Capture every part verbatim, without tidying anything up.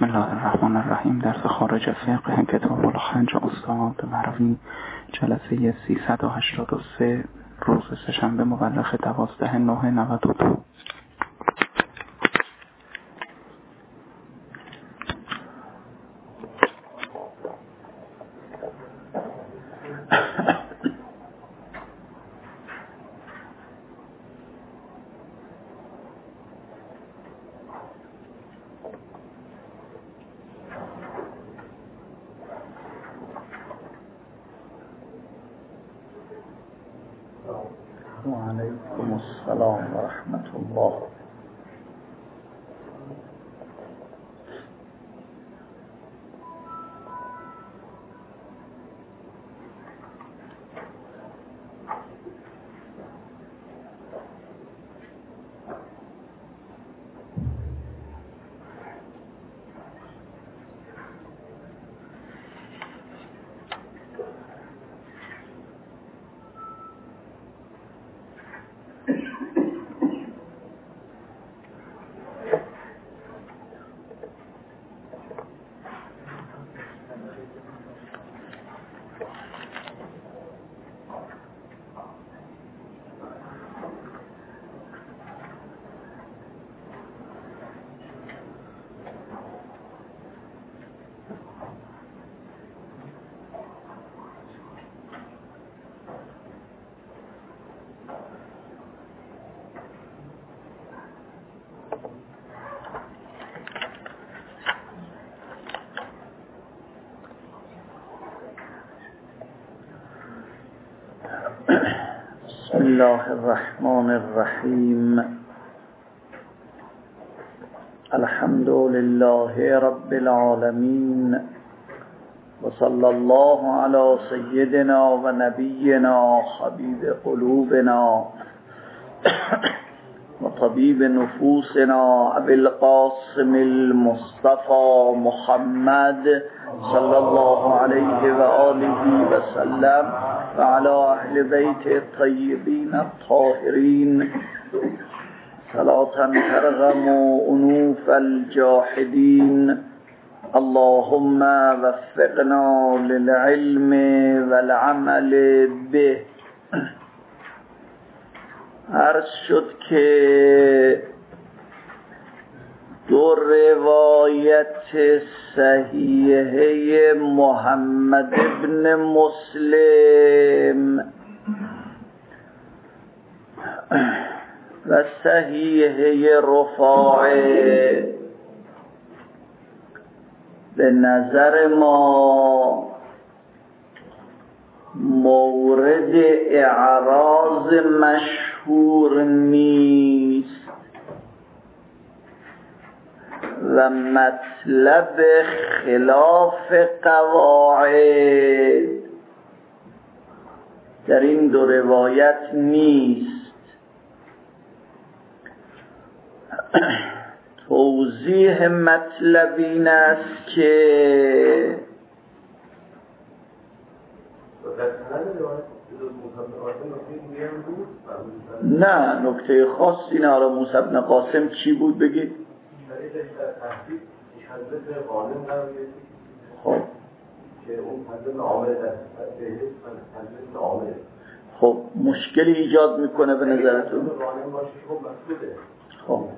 الله الرحمن الرحیم. درس خارج فقه کتاب الحج استاد مروی، جلسه سیصد و هشتاد و سه، روز سه‌شنبه مورخ دوازده نه نود و دو. وعلیکم السلام و رحمت الله. بسم الله الرحمن الرحیم. الحمد لله رب العالمین و صلی الله علی سیدنا و نبینا حبیب قلوبنا و طبیب نفوسنا ابی القاسم المصطفى محمد صلی الله علیه و آله و سلم و علی اهل بیت الطیبین الطاهرین صلاة ترغم انوف الجاحدین. اللهم وفقنا للعلم والعمل به. عرض شد که دو روایت صحیحه محمد ابن مسلم و صحیحه رفاعه به نظر ما مورد اعراض مشهور نیست و مطلب خلاف قواعد در این دو روایت نیست. توضیح مطلب این است که نه نکته خاصی نه. آره موسی بن قاسم چی بود بگید؟ خب خب مشکلی ایجاد میکنه به نظرتون؟ خب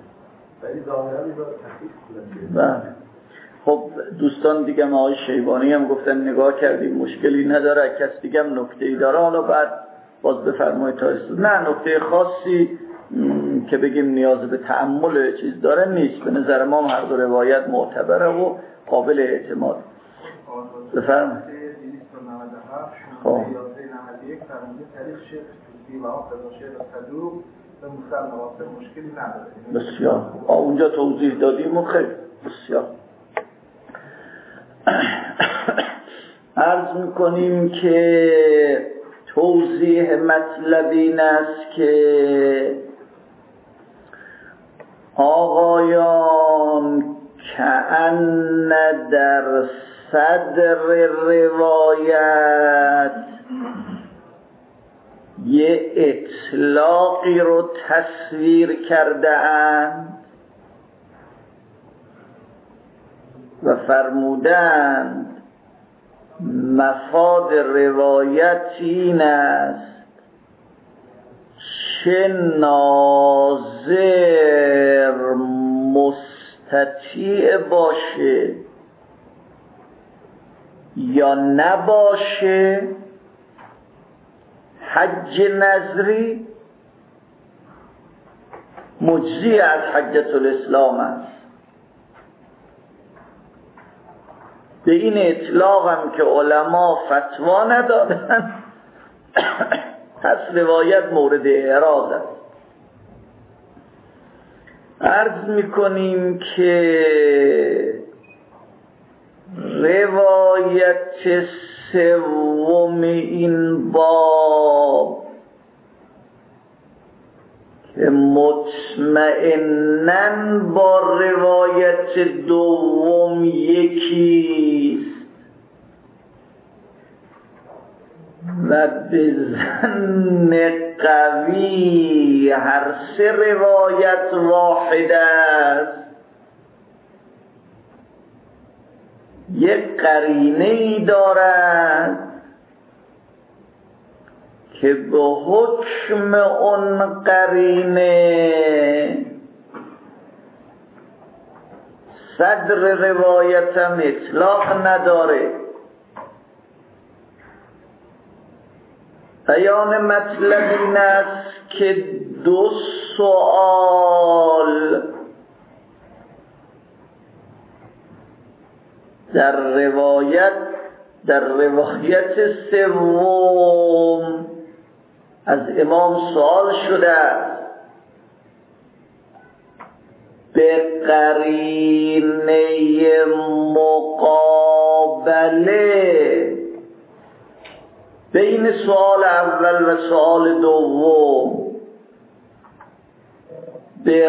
بله. خب دوستان دیگه ما آقای شیبانی هم گفتن نگاه کردیم مشکلی نداره، کس دیگه هم نکته‌ای داره حالا بعد باز بفرمایید تا است. نه نکته خاصی م... که بگیم نیاز به تأمل چیز داره نیست. به نظر ما هر دو روایت معتبره و قابل اعتماد. بفرمایید. خب بسیار اونجا توضیح دادیم و خیلی بسیار. عرض میکنیم که توضیح مطلب این است که آقایان کأن در صدر روایت یه اطلاقی رو تصویر کرده اند و فرمودند مفاد روایت این است چه ناظر مستطیع باشه یا نباشه حج نظری مجزی از حجة الاسلام است. به این اطلاق هم که علما فتوا ندادن پس روایت مورد اعراض است. عرض میکنیم که روایت سوم این باب که مطمئناً با روایت دوم یکیست و به ظن قوی هر سه روایت واحد است، یک قرینه ای دارد که به حکم اون قرینه صدر روایتم اطلاق نداره. بیان مطلب این است که دو سوال در روایت در روایت سوم از امام سوال شده است به قرینه مقابله بین سوال اول و سوال دوم به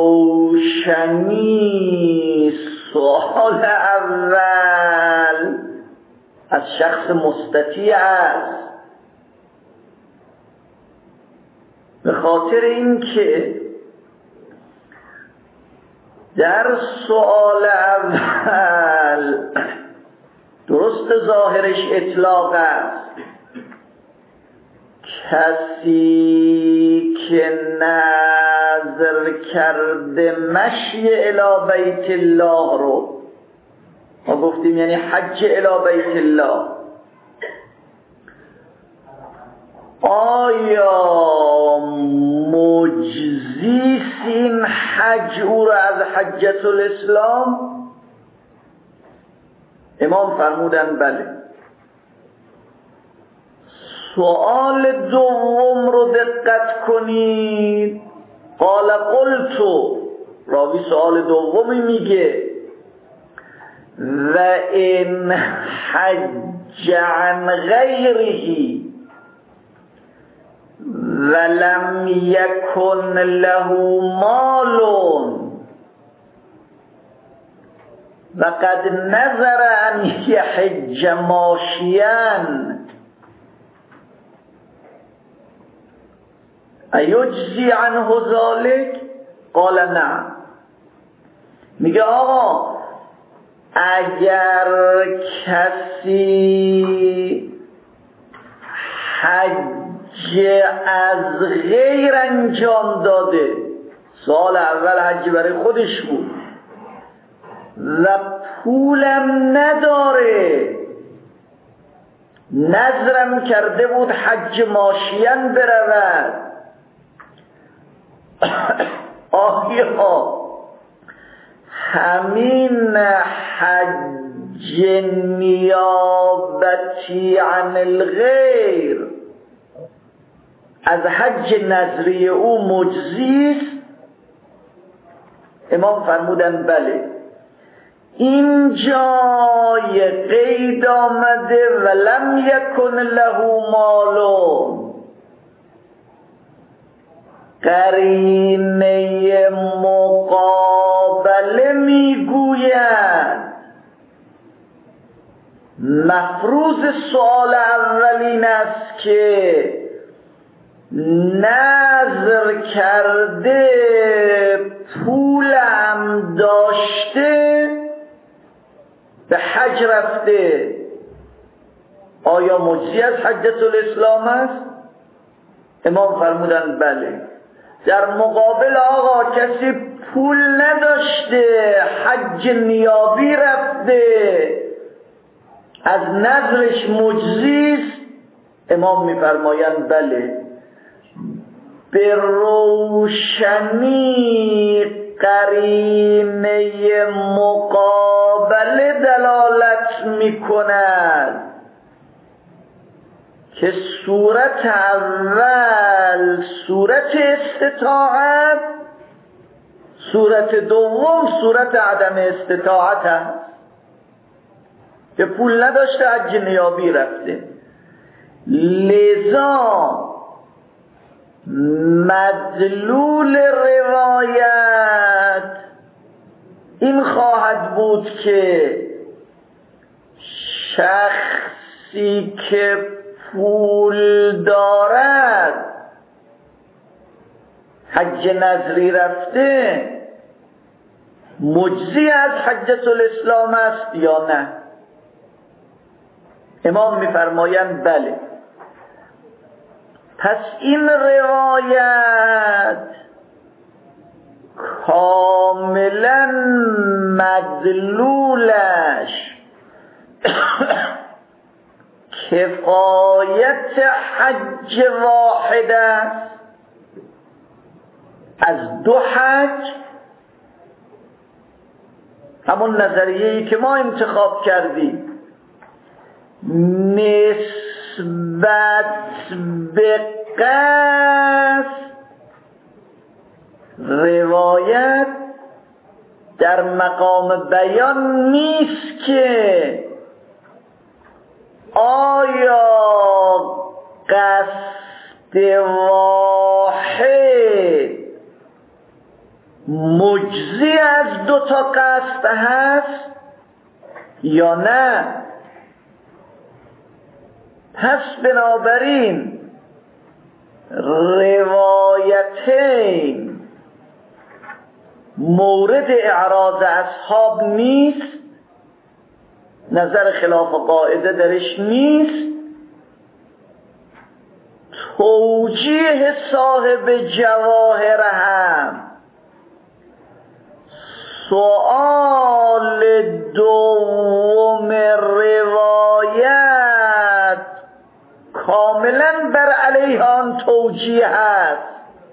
روشنی سوال اول از شخص مستطیع است، به خاطر اینکه در سوال اول درست ظاهرش اطلاق است، کسی که نظر کرده مشی الی بیت الله رو ما گفتیم یعنی حج الی بیت الله، آیا مجزیست این حج او را از حجة الاسلام؟ امام فرمودن بله. سوال دوم رو دقت کنید. قال قلت، راوی سوال دومی میگه و این حج عن غیره ولم یکن له مال و قد نظر ان یحج ماشیا ایجزی عنه ذلک؟ قال نه. میگه آقا اگر کسی حج از غیر انجام داده، سال اول حج برای خودش بود و پولم نداره، نظرم کرده بود حج ماشین برود، آیا همین حج نیابتی عن الغیر از حج نظری او مجزیست؟ امام فرمودن بله. این جای قید آمده ولم یکن له مالون، قرینه مقابله میگوید مفروض سوال اولین است که نظر کرده پولم داشته به حج رفته آیا مجزی از حجة الاسلام است؟ امام فرمودن بله. در مقابل آقا کسی پول نداشته حج نیابی رفته از نظرش مجزیست؟ امام میفرمایند بله. به روشنی قرینه مقابله دلالت میکند که صورت اول صورت استطاعت، صورت دوم صورت عدم استطاعت است که پول نداشته حج نیابی رفته. لذا مدلول روایت این خواهد بود که شخصی که پول دارد حج نظری رفته مجزی از حجة الاسلام است یا نه؟ امام میفرمایند بله. پس این روایت کاملا مدلولش کفایت حج واحد است از دو حج، همون نظریه‌ای که ما انتخاب کردیم نسبت به قصد. روایت در مقام بیان نیست که آیا قصد واحد مجزی از دو تا قصد هست یا نه. پس بنابراین روایتین مورد اعراض اصحاب نیست، نظر خلاف قاعده درش نیست. توجیه صاحب جواهر هم سؤال دوم روایت کاملا بر علیه آن توجیه است.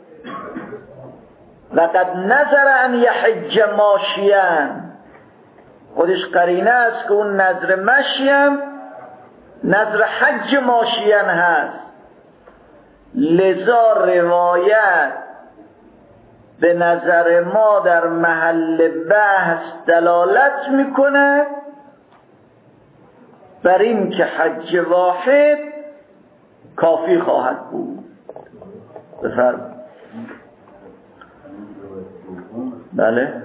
لقد نظر ان یحج ماشیا، خودش قرینه است که اون نظر مشیم نظر حج ماشیان هست. لذا روایت به نظر ما در محل بحث دلالت میکنه بر این که حج واحد کافی خواهد بود. بفرمایید. بله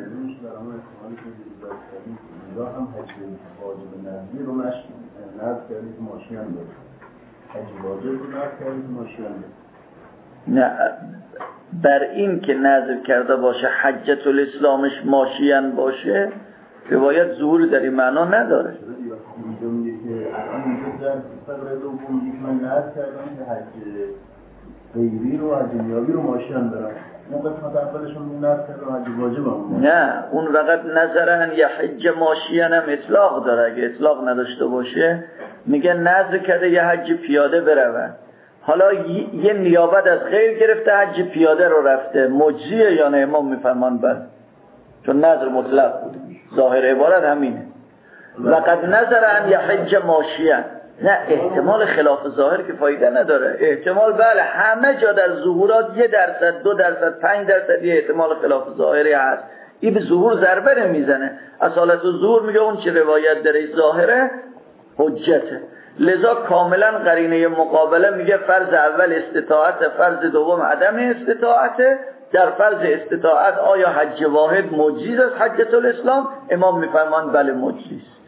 هم حج واجب نظری رو نظر کردید ماشین داره، حج واجب رو نظر کردید ماشین داره. نه، بر این که نظر کرده باشه حجة الاسلامش ماشین باشه روایت ظهور در این معنا نداره. اینجا میگه که الان اینجا در فقره دوم میگه من نظر کردم که حج غیری رو حج نیابی رو ماشین دارم. اون قسمت اولشون میگه نظر کردم حج واجب هم. نه، اون فقط نظرن یا حج ماشین هم اطلاق داره. اگه اطلاق نداشته باشه میگه نظر کرده یه حج پیاده برون. حالا یه نیابت از غیر گرفته حج پیاده رو رفته، مجزیه یا نه؟ امام میفرمان بله، چون نظر مطلق بود. ظاهر عبارت همینه. لقد نظر ان یحج ماشیا. نه، احتمال خلاف ظاهر که فایده نداره. احتمال بله، همه جا در ظهورات یه درصد، دو درصد، پنج درصد یه احتمال خلاف ظاهری هست. این به ظهور ضربه نمیزنه. اصالت الظهور میگه اون چه روایت در ظاهره حجته. لذا کاملا قرینه مقابله میگه فرض اول استطاعت، فرض دوم عدم استطاعت. در فرض استطاعت آیا حج واحد مجزی است حجة الاسلام؟ امام میفرمان بله مجزی است.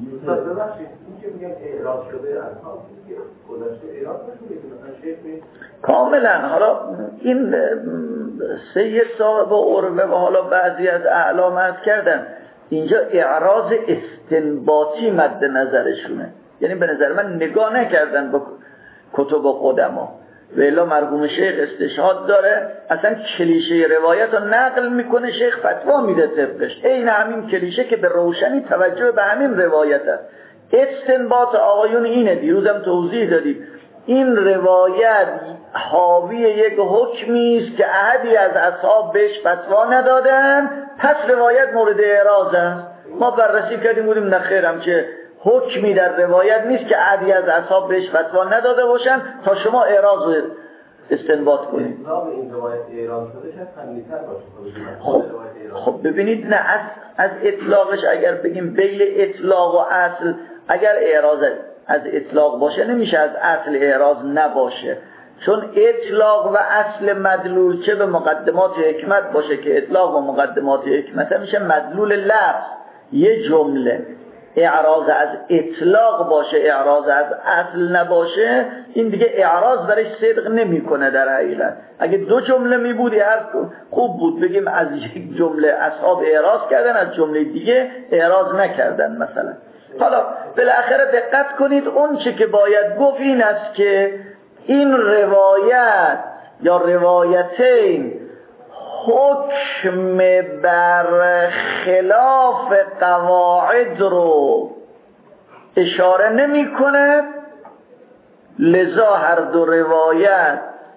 کاملا. حالا این سید صاحب و عروه و حالا بعضی از اعلام عرض کردن اینجا اعراض استنباطی مد نظرشونه، یعنی به نظر من نگاه نکردن با کتب قدما. و الا مرحوم شیخ استشهاد داره، اصلا کلیشه روایت رو نقل میکنه، شیخ فتوا میده طبقش، این همین کلیشه که به روشنی توجه به همین روایت هست. استنباط آقایون اینه، دیروزم توضیح دادیم، این روایت حاوی یک حکمی است که احدی از اصحاب بهش فتوا ندادن، پس روایت مورد اعراض است. ما بررسی کردیم بودیم نه خیرم که حکمی در روایت نیست که احدی از اصحاب بهش فتوا نداده باشن تا شما اعراض و استنباط کنید. اطلاق این روایت اعراض شده شاید خمیتر باشه. خب, خب ببینید، نه از, از اطلاقش اگر بگیم بیل اطلاق و اصل، اگر اعراض از اطلاق باشه نمیشه از اصل اعراض نباشه، چون اطلاق و اصل مدلول چه به مقدمات حکمت باشه که اطلاق و مقدمات حکمت میشه مدلول لفظ یه جمله، اعراض از اطلاق باشه اعراض از اصل نباشه، این دیگه اعراض برش صدق نمیکنه در حقیقت. اگه دو جمله می بودی هر خوب بود بگیم از یک جمله اصحاب اعراض کردن، از جمله دیگه اعراض نکردن مثلا. حالا بالاخره دقت کنید، اون چه که باید گفت این است که این روایت یا روایتین حکم بر خلاف قواعد رو اشاره نمی کند، لذا هر دو روایت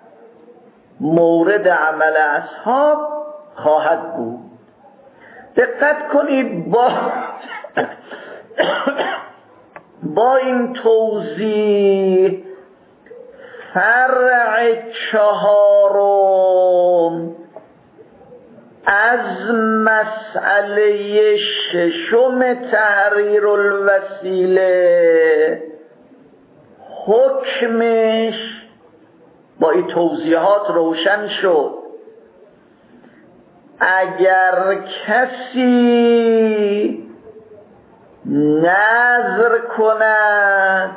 مورد عمل اصحاب خواهد بود. دقت کنید، با با این توضیح فرع چهارم از مسئله ششم تحریر الوسیله حکمش با این توضیحات روشن شد. اگر کسی نذر کند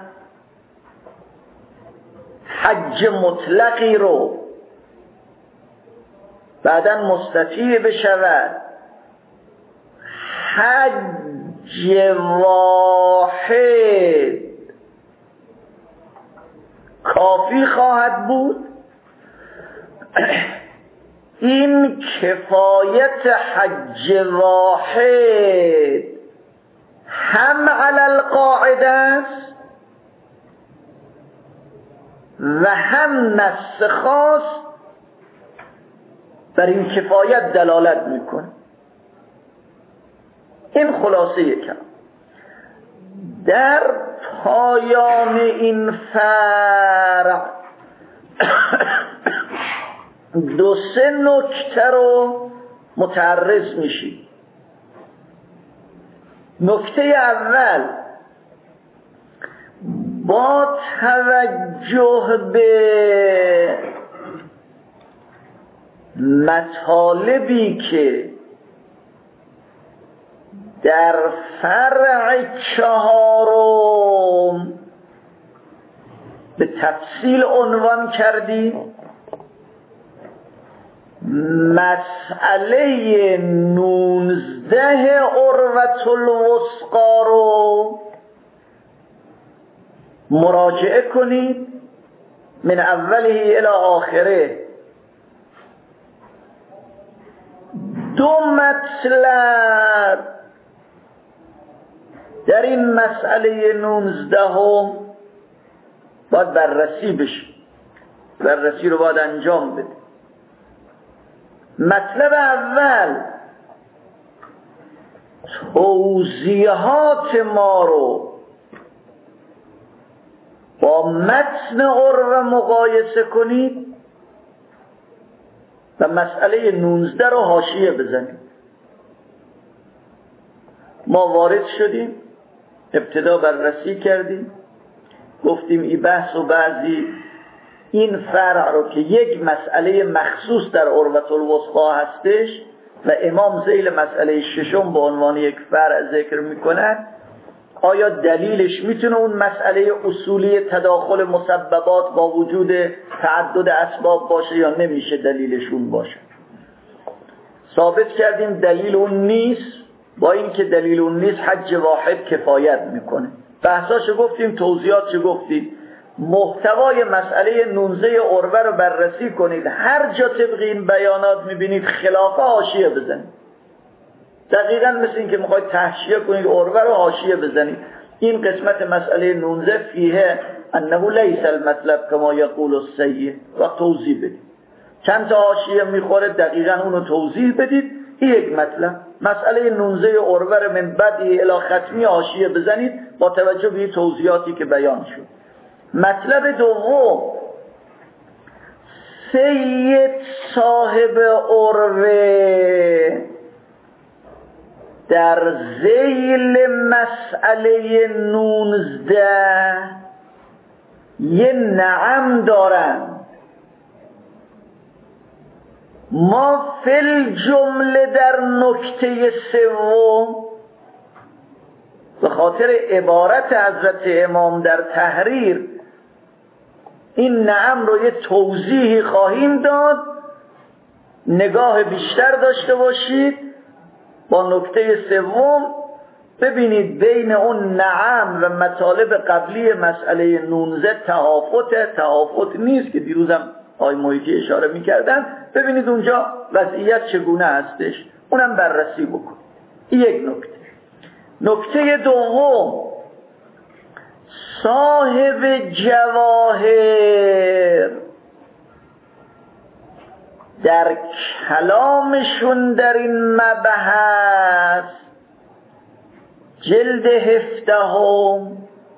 حج مطلقی رو بعداً مستطیع بشود، حج واحد کافی خواهد بود. این کفایت حج واحد هم علی القاعده است و هم نص خاص بر این کفایت دلالت میکنه. این خلاصه یکم. در پایان این فرع دو سه نکته رو متعرض میشی. نکته اول، با توجه به مطالبی که در فرع چهارم به تفصیل عنوان کردیم، مسئله نونزده عروة الوثقی رو مراجعه کنید من اوله الی آخره. دو مطلب در این مسئله نونزده هم باید بررسی بشه، بررسی رو باید انجام بده. مطلب اول، توضیحات ما رو با متن عروة مقایسه کنید و مسئله نونزده رو حاشیه بزنید. ما وارد شدیم، ابتدا بررسی کردیم، گفتیم این بحث و بعضی این فرع رو که یک مسئله مخصوص در عروة الوثقی هستش و امام ذیل مسئله ششم به عنوان یک فرع ذکر میکنن، آیا دلیلش میتونه اون مسئله اصولی تداخل مسببات با وجود تعدد اسباب باشه یا نمیشه دلیلشون باشه؟ ثابت کردیم دلیل اون نیست، با این که دلیل اون نیست حج واحد کفایت میکنه. بحثاشو گفتیم، توضیحاتشو گفتیم. محتوای مسئله نونزه عروه رو بررسی کنید، هر جا طبق این بیانات میبینید خلافه حاشیه بزنید. دقیقاً مثل این که میخواید تحشیه کنید عروه رو حاشیه بزنید. این قسمت مسئله نونزه فیه انه لیس المطلب کما یقول السید و توضیح بدید. چند تا حاشیه میخوره دقیقاً اونو توضیح بدید. این یک مطلب. مسئله نونزه عروه رو من بدی الی ختمی حاشیه بزنید با توجه به توضیحاتی که بیان شد. مطلب دوم، سید صاحب عروه در ذیل مسئله نونزده یه نعم دارند. ما فل جمله در نکته سوم به خاطر عبارت حضرت امام در تحریر این نعم رو یه توضیحی خواهیم داد، نگاه بیشتر داشته باشید با نکته سوم ببینید بین اون نعم و مطالب قبلی مسئله نونزه تهافت تهافت نیست که دیروزم آقای محیطی اشاره میکردن. ببینید اونجا وضعیت چگونه هستش، اونم بررسی بکن. این یک نکته. نکته دوم، صاحب جواهر در کلامشون در این مبحث جلد هفدهم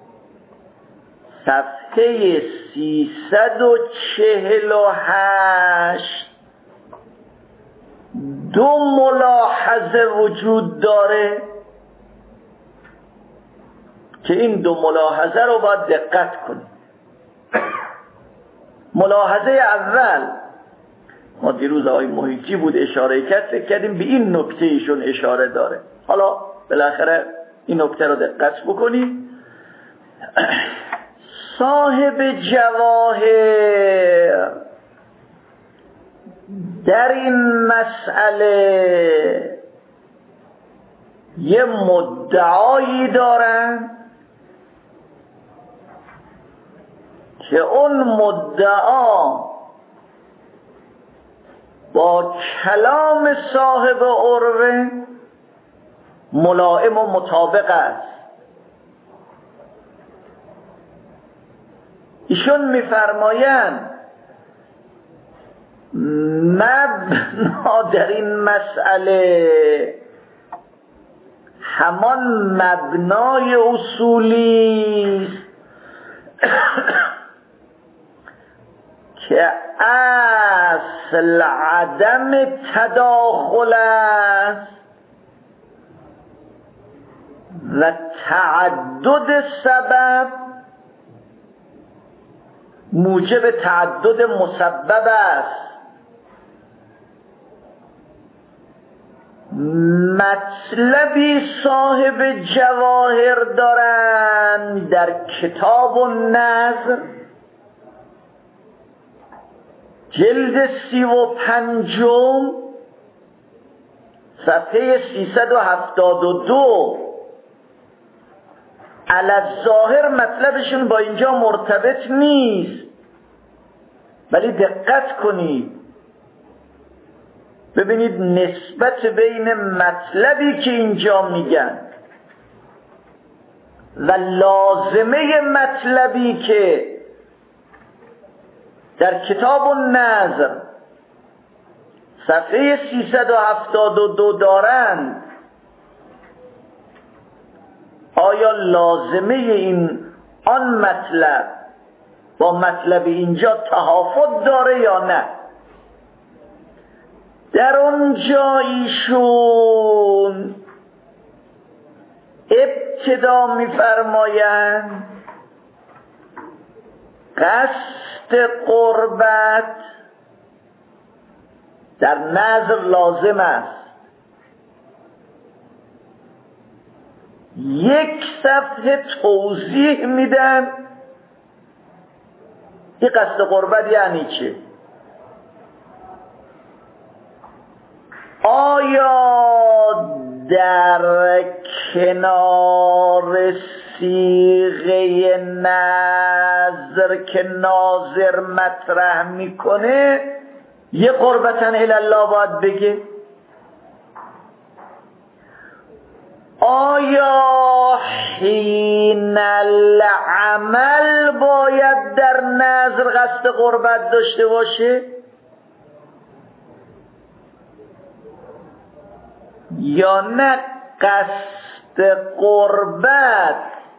صفحه سیصد و چهل و هشت دو ملاحظه وجود داره که این دو ملاحظه رو باید دقت کنیم. ملاحظه اول، ما دیروز آقای محیطی بود اشاره کرد، فکر کردیم به این نکته ایشون اشاره داره. حالا بالاخره این نکته رو دقت بکنید. صاحب جواهر در این مسئله یه مدعایی دارن که اون مدعا با کلام صاحب عروه ملائم و مطابق است. ایشون میفرمایند مبنا در این مسئله همان مبنای اصولی که اصل عدم تداخل است و تعدد سبب موجب تعدد مسبب است. مطلبی صاحب جواهر دارند در کتاب النظر جلد سی و پنجم صفحه سیصد و هفتاد و دو. الظاهر مطلبشون با اینجا مرتبط نیست، ولی دقت کنید ببینید نسبت بین مطلبی که اینجا میگن و لازمه مطلبی که در کتاب النظر صفحه سیصد و هفتاد و دو دارند، آیا لازمه این آن مطلب با مطلب اینجا تهافت داره یا نه؟ در اونجا ایشون ابتدا میفرمایند قصد قربت در نظر لازم است. یک صفحه توضیح میدن این قصد قربت یعنی چه. آیا در کنار صیغه نظر که ناظر مطرح میکنه یه قربتاً الله باید بگه؟ آیا حین العمل باید در نظر قصد قربت داشته باشه؟ یا نه قصد قربت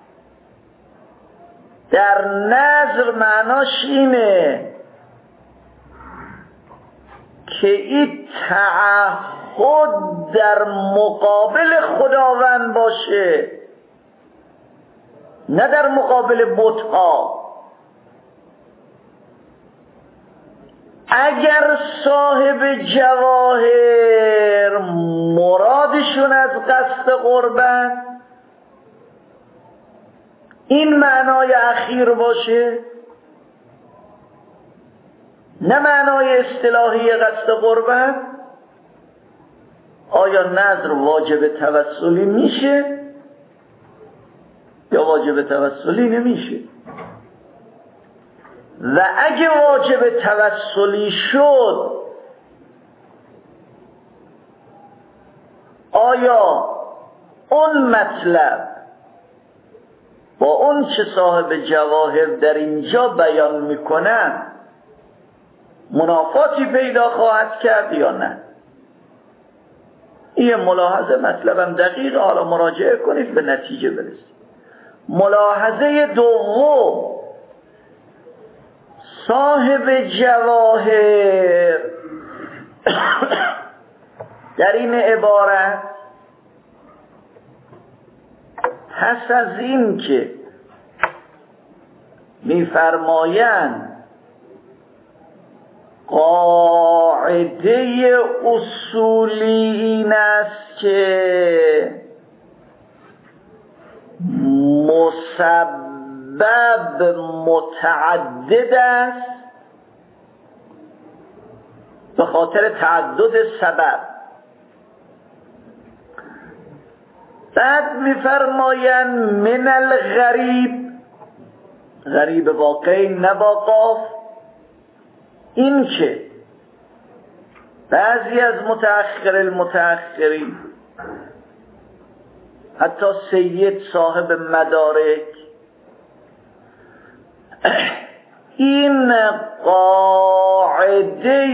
در نظر معناش اینه که این تعهد در مقابل خداوند باشه، نه در مقابل بت‌ها. اگر صاحب جواهر مرادشون از قصد قربت این معنای اخیر باشه، نه معنای اصطلاحی قصد قربت، آیا نظر واجب توسلی میشه یا واجب توسلی نمیشه؟ و اگه واجب توسلی شد آیا اون مطلب با اون چه صاحب جواهر در اینجا بیان میکنن منافاتی پیدا خواهد کرد یا نه؟ این ملاحظه مطلبم دقیق، حالا مراجعه کنید به نتیجه برسید. ملاحظه دوم، صاحب جواهر در این عبارت پس از این که می‌فرمایند قاعده اصولی این است که مسبب متعدد است به خاطر تعدد سبب. بعد می‌فرمایند من الغریب، غریب واقعی نبا قاف، این که بعضی از متأخر المتأخرین حتی سید صاحب مدارک این قاعده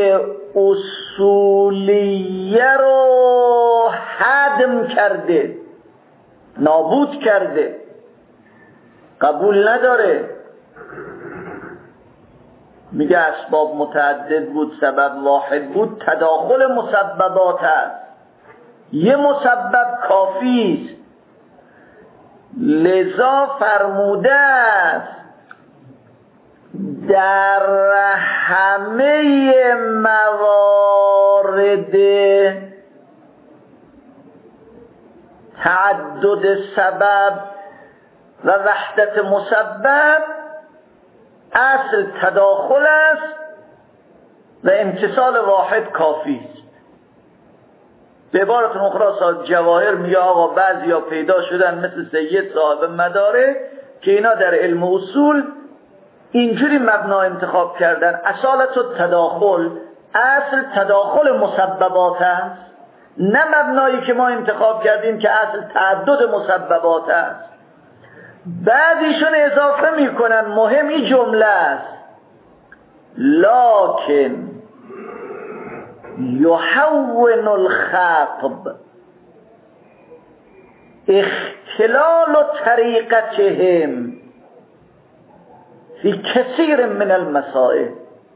اصولیه رو هدم کرده، نابود کرده، قبول نداره. میگه اسباب متعدد بود، سبب واحد بود، تداخل مسببات هست، یه مسبب کافی است. لذا فرموده است در همه موارد تعدد سبب و وحدت مسبب اصل تداخل است و امتصال واحد کافی است. به عبارت اخرى صاحب جواهر میگه آقا بعضیا پیدا شدن مثل سید صاحب مداره که اینا در علم اصول اینجوری مبنا انتخاب کردن، اصالت تداخل، اصل تداخل مسببات است، نه مبنایی که ما انتخاب کردیم که اصل تعدد مسببات است. بعدیشون اضافه میکنن مهم این جمله است لکن یحون الخطب اختلال طریقتهم فی کثیر من المسائل.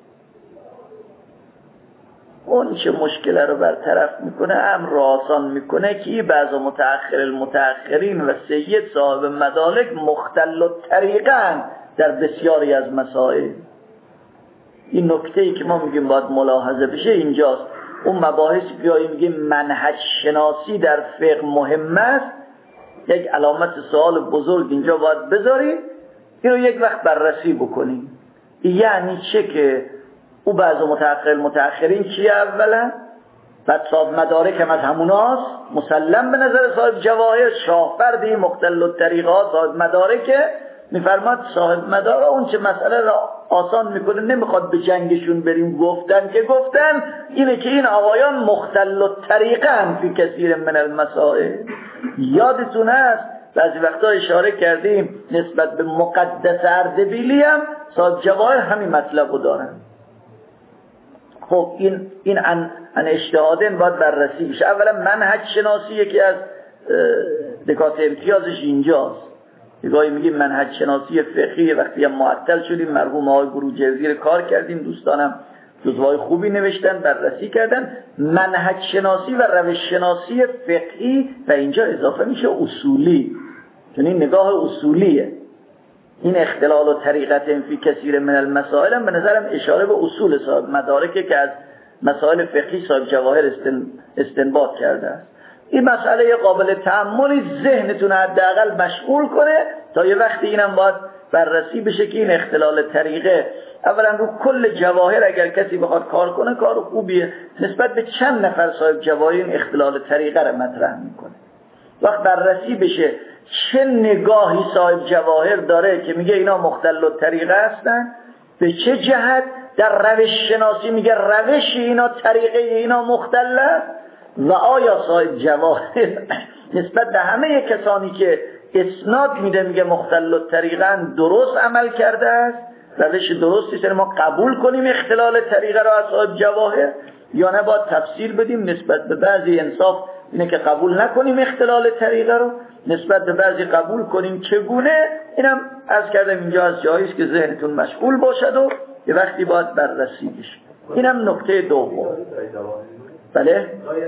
اون چه مشکل رو برطرف میکنه امر رو آسان میکنه که این بعض متأخر المتأخرین و سید صاحب مدارک مختل الطریقن در بسیاری از مسائل. این نکته‌ای که ما میگیم باید ملاحظه بشه اینجاست. اون مباحثی که میگیم منهج شناسی در فقه مهم است، یک علامت سوال بزرگ اینجا باید بذارید، این رو یک وقت بررسی بکنیم. یعنی چه که او بعض متأخر المتأخرین چیه اولا؟ بعد صاحب مدارک هم از هموناست، مسلم به نظر صاحب جواهر، شاهفردی مختل الطریقه ها صاحب مدارکه. میفرماد صاحب مدارک اون چه مسئله را آسان میکنه، نمیخواد به جنگشون بریم، گفتن که گفتن اینه که این آقایان مختل الطریقه هم فی کثیر من المسائل. یادتون هست بعضی وقتا اشاره کردیم نسبت به مقدس اردبیلی هم صاحب جواهر همین مطلب رو دارن. خب این این ان, ان اجتهادن باید بررسی بشه. اولا منهج شناسی یکی از نکات امتیازش اینجاست. نگاهی میگیم منهج شناسی فقهی، وقتی هم معطل شدیم مرحوم آقای بروجردی رو کار کردیم، دوستانم جزوهای خوبی نوشتن بررسی کردن. منهج شناسی و روش شناسی فقهی و اینجا اضافه میشه اصولی، چون این نگاه اصولیه. این اختلال و طریقت فی کثیر من المسائل هم به نظرم اشاره به اصول صاحب مدارکه که از مسائل فقهی صاحب جواهر استن... استنباط کرده است. این مسئله قابل تأملی، ذهنتون حداقل مشغول کنه تا یه وقتی اینم باید بررسی بشه که این اختلال طریقه اولا رو کل جواهر اگر کسی بخواد کار کنه کار خوبیه، نسبت به چند نفر صاحب جواهر این اختلال طریقه رو مطرح میکنه. وقت بررسی بشه چه نگاهی صاحب جواهر داره که میگه اینا مختل الطریقه هستن، به چه جهت در روش شناسی میگه روش اینا طریقه اینا مختلف، و آیا صاحب جواهر نسبت به همه کسانی که اسناد میده میگه مختل الطریقه درست عمل کرده است، روش درستی سر ما قبول کنیم اختلال طریقه را از صاحب جواهر، یا نه باید تفسیر بدیم نسبت به بعضی انصاف اینه که قبول نکنیم اختلال طریقه رو، نسبت به بعضی قبول کنیم چگونه. اینم عرض کردم اینجا از جایی است که ذهنتون مشغول باشد و یه وقتی باید بررسی بشه. اینم نکته دوم. بله؟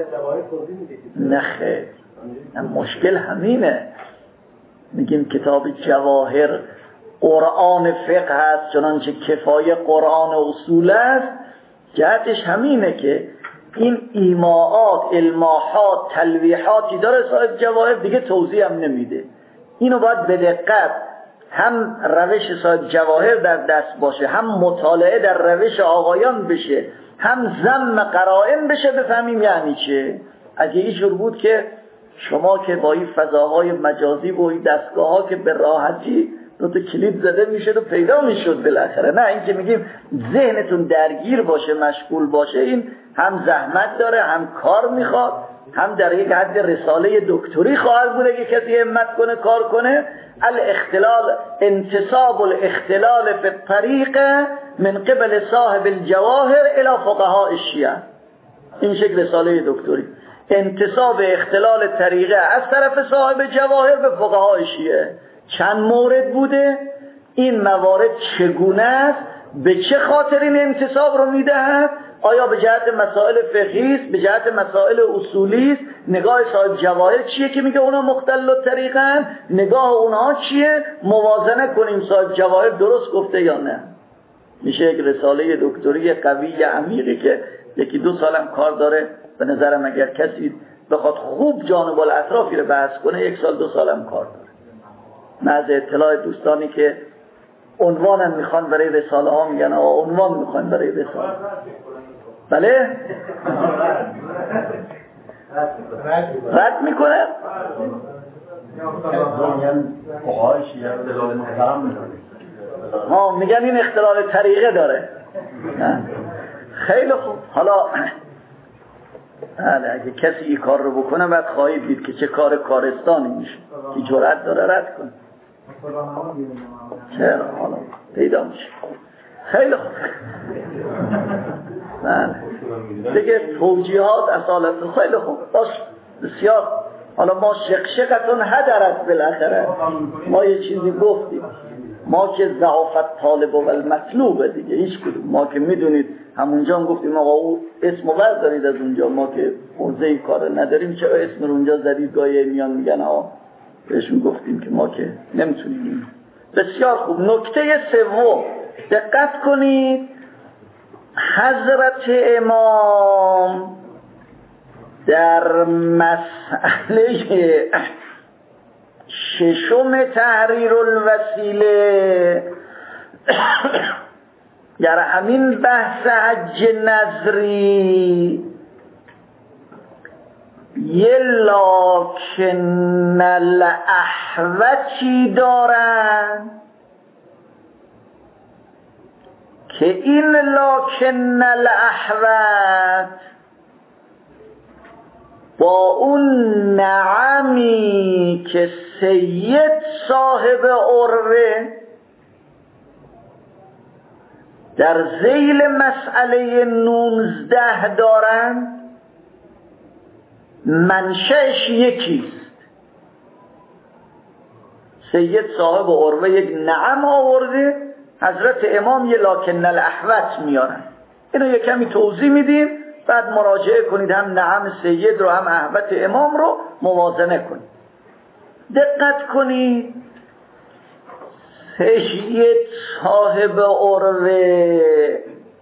نه خیر، مشکل همینه. میگیم کتاب جواهر قرآن فقه هست، چنانچه کفایه قرآن اصول است. جهتش همینه که این ایماعات، الماحات، تلویحاتی داره صاحب جواهر، دیگه توضیح هم نمیده. اینو باید به دقت هم روش صاحب جواهر در دست باشه، هم مطالعه در روش آقایان بشه، هم ضم قرائن بشه، بفهمیم یعنی چه. اگه اینجور بود که شما که با این فضاهای مجازی و این دستگاه ها که به راحتی دو تا کلید زده میشد و پیدا میشد بالاخره، نه این که میگیم ذهنتون درگیر باشه، مشغول باشه، این هم زحمت داره، هم کار میخواد، هم در یک حد رساله دکتری خواهد بود اگه کسی همت کنه کار کنه. الاختلال انتصاب الاختلال فی الطریق من قبل صاحب الجواهر الى فقهاء الشیعه، این شکل رساله دکتری، انتصاب اختلال طریقه از طرف صاحب جواهر به فقهاء شیعه. چند مورد بوده، این موارد چگونه است، به چه خاطر این انتصاب رو میدهد، آیا به جهت مسائل فقهی است، به جهت مسائل اصولی است، نگاه صاحب جواهر چیه که میگه اونا مختل الطریقن، نگاه اونها چیه، موازنه کنیم صاحب جواهر درست گفته یا نه. میشه یک رساله دکتری قوی عمیقی که یکی دو سالم کار داره. به نظرم اگر کسی بخواد خوب جانب الاطرافی رو بحث کنه یک سال دو سالم کار داره. من از اطلاع دوستانی که عنوانم میخوان برای رساله ها میگن آقا عنوان میخوان برای رساله، بله رد میکنه. ما میگن این اختلال طریقه داره. خیلی خوب، حالا اگه کسی این کار رو بکنه بعد خواهید دید که چه کار کارستانی میشه که جرأت داره رد کنه. چرا حالا پیدا میشه. خیلی خوب، بله دیگه توجیهات اصالت. خیلی خوب، باش، بسیار. حالا ما شقشقتون هدرت بالاخره، ما یه چیزی گفتیم، ما که ضعافت طالب و المطلوبه دیگه، هیچ کدوم ما که میدونید همونجا هم گفتیم آقا او اسمو بردارید از اونجا، ما که موضع این کار نداریم، چرا اسم رو اونجا زدید؟ گاهی میان میگن آقا بهشون گفتیم که ما که نمیتونیم. بسیار خوب. نکته سوم، دقت کنید، حضرت امام در مسئله ششم تحریر الوسیله در همین بحث حج نظری یه لاکن الاحوتی دارن که این لاکن الاحوت با اون نعمی که سید صاحب عروه در ذیل مسئله نونزده دارند منشأش یکیست. سید صاحب عروه یک نعم آورده، حضرت امام یه لاکن الاحوت میارن. اینو یه کمی توضیح میدیم، بعد مراجعه کنید هم نعم سید رو هم احوت امام رو موازنه کنید. دقت کنید، سید صاحب عروه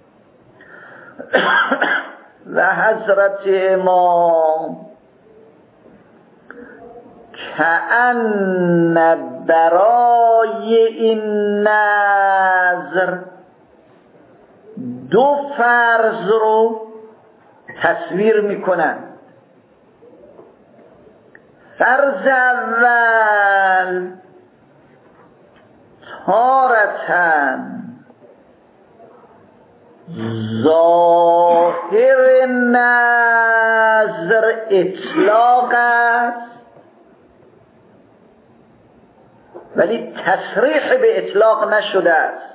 و حضرت امام کأن برای این نظر دو فرض رو تصویر میکنن. فرض اول تارتن ظاهر نظر اطلاق است، ولی تصریح به اطلاق نشده است.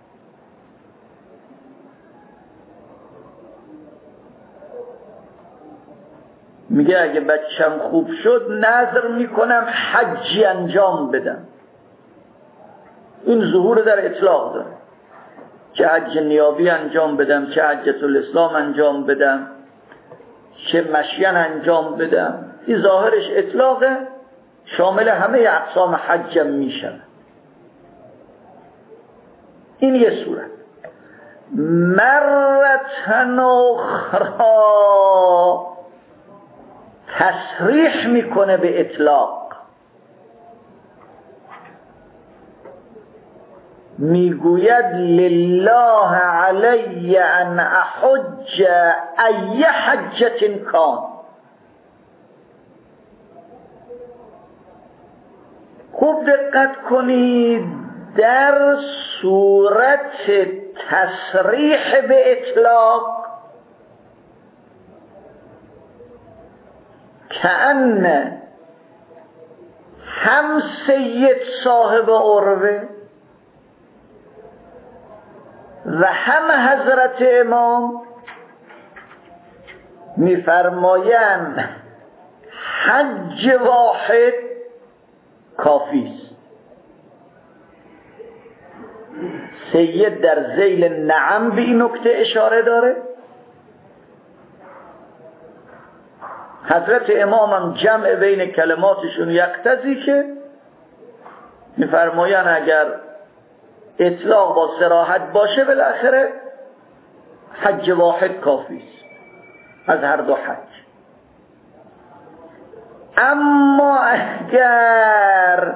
میگه اگه بچم خوب شد نظر میکنم حجی انجام بدم. این ظهور در اطلاق داره، چه حج نیابی انجام بدم، چه حجت الاسلام انجام بدم، چه مشین انجام بدم. این ظاهرش اطلاقه، شامل همه اقسام حجم میشه. این یه صورت. مرتن اخرى تصریح میکنه به اطلاق، میگوید لله علی ان احج ای حجة کان. خوب دقت کنید، در صورت تصریح به اطلاق کأن هم سید صاحب عروه و هم حضرت امام میفرمایند حج واحد کافی است. سید در ذیل نعم به این نکته اشاره داره، حضرت امام هم جمع بین کلماتشون یقتضی که میفرمایند اگر اطلاق با صراحت باشه بالاخره حج واحد کافی است از هر دو حج. اما اگر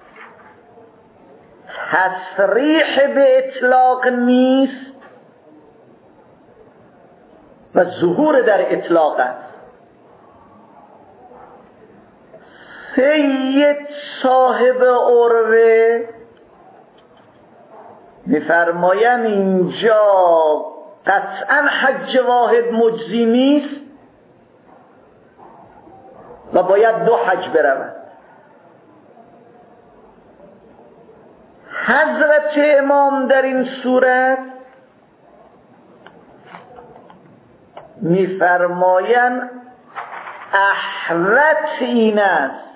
تصریح به اطلاق نیست و ظهور در اطلاق است، سید صاحب عروه میفرمایند اینجا قطعا حج واحد مجزی نیست و باید دو حج برود. حضرت امام در این صورت میفرمایند احوت این است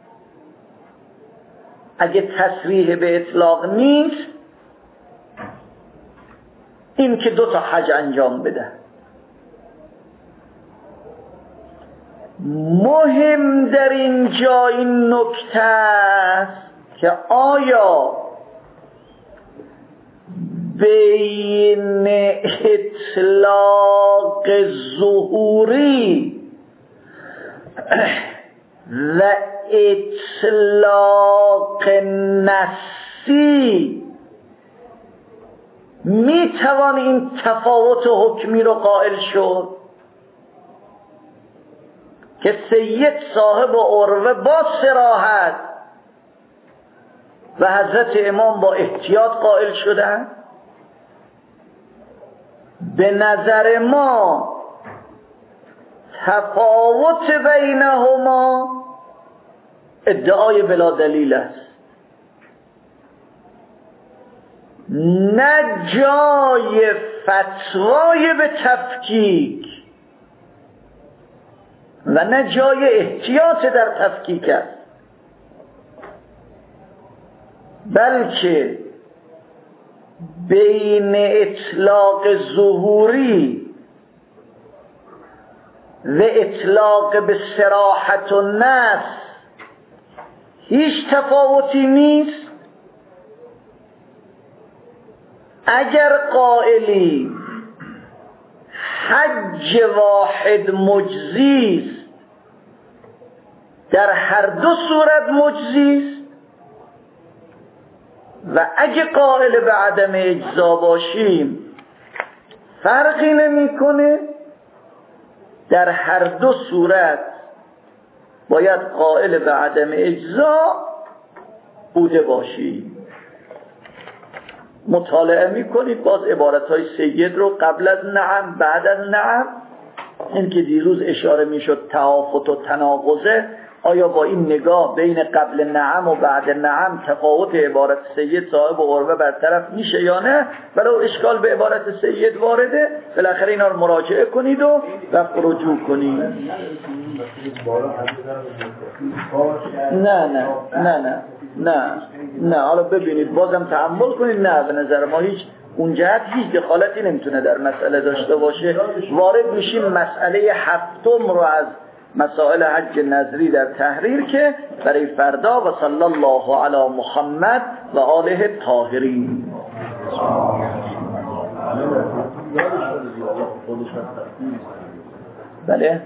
اگه تصریح به اطلاق نیست این که دو تا حج انجام بده. مهم در اینجا این نکته است که آیا بین اطلاق ظهوری و اطلاق نصی می توان این تفاوت حکمی رو قائل شد که سید صاحب عروه با صراحت و حضرت امام با احتیاط قائل شدن. به نظر ما تفاوت بینهما ادعای بلا دلیل است، نه جای فتوای به تفکیک و نه جای احتیاط در تفکیک است، بلکه بین اطلاق ظهوری و اطلاق به صراحت و نص هیچ تفاوتی نیست. اگر قائلی حج واحد مجزی است، در هر دو صورت مجزی است، و اگه قائل به عدم اجزا باشیم فرقی نمیکنه، در هر دو صورت باید قائل به عدم اجزا بوده باشیم. مطالعه میکنید باز عبارتهای سید رو، قبل از نعم، بعد از نعم. این که دیروز اشاره میشد تعافت و تناقضه، آیا با این نگاه بین قبل نعم و بعد نعم تفاوت عبارت سید صاحب و عروه برطرف میشه یا نه؟ ولو اشکال به عبارت سید وارده، بالاخره اینا رو مراجعه کنید و رفع رجوع کنید. نه نه نه نه نه نه حالا ببینید بازم تأمل کنید. نه، به نظر ما هیچ اون جهت هیچ دخالتی نمیتونه در مسئله داشته باشه. وارد میشیم مسئله هفتم رو از مسائل حج نظری در تحریر که برای فردا. و صلی الله علی محمد و آله طاهرین. بله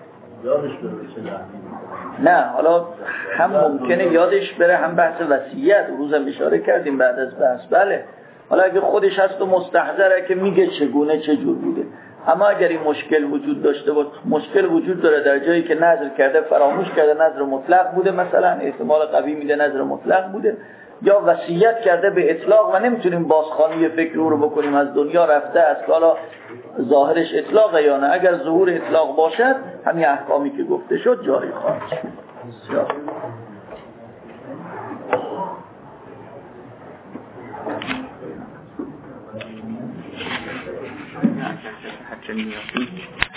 نه، حالا هم ممکنه یادش بره، هم بحث وصیت روزم اشاره کردیم بعد از بحث. بله حالا اگه خودش هست و مستحضره که میگه چگونه چه جور بوده. اما اگر این مشکل وجود داشته باشه، مشکل وجود داره در جایی که نظر کرده فراموش کرده، نظر مطلق بوده مثلا، احتمال قوی میده نظر مطلق بوده، یا وصیت کرده به اطلاق و نمیتونیم بازخوانی فکر رو بکنیم، از دنیا رفته است، حالا ظاهرش اطلاق یا نه. اگر ظهور اطلاق باشد همین احکامی که گفته شد جاری خواهد شد.